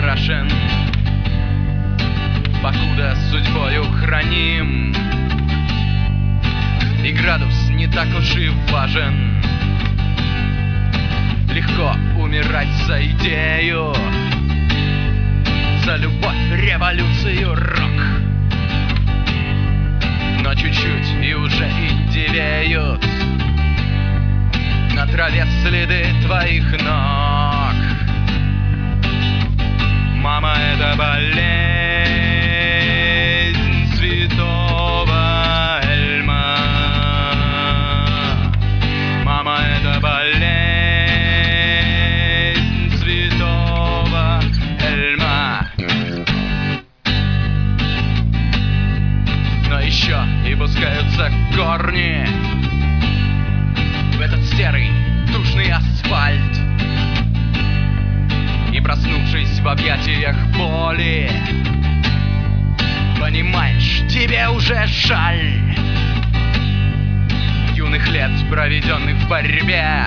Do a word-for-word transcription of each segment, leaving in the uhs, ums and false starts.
страшен, покуда судьбою храним, и градус не так уж и важен. Легко умирать за идею, за любовь, революцию, рок. Но чуть-чуть и уже индивеют на траве следы твоих ног. Мама, это болезнь святого Эльма. Мама, это болезнь святого Эльма. Но еще и пускаются корни в этот серый душный асфальт. И проснувшись в объятиях боли, понимаешь, тебе уже жаль юных лет, проведенных в борьбе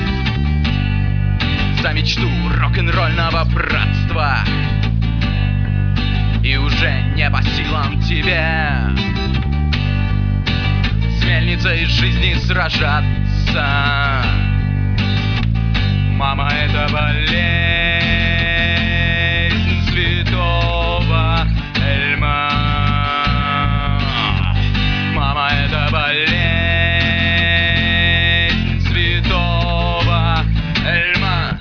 за мечту рок-н-ролльного братства. И уже не по силам тебе с мельницей жизни сражаться. Мама, это болезнь святого Эльма. Мама, это болезнь святого Эльма.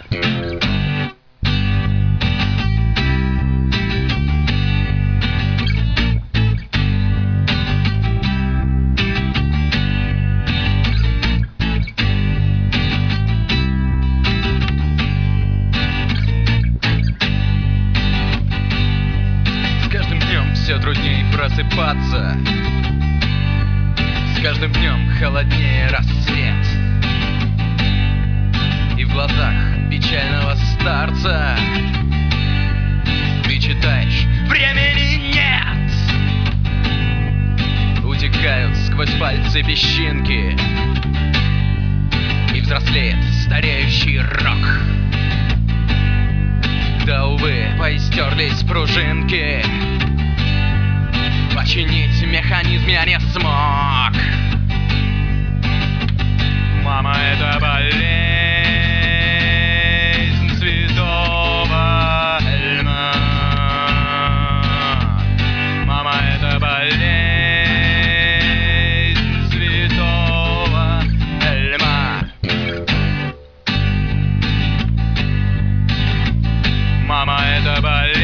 Все труднее просыпаться, с каждым днем холоднее рассвет, и в глазах печального старца ты читаешь: времени нет. Утекают сквозь пальцы песчинки, и взрослеет стареющий рок. Да, увы, поистерлись пружинки, починить механизм я не смог. Мама, это болезнь святого Эльма. Мама, это болезнь святого Эльма. Мама, это болезнь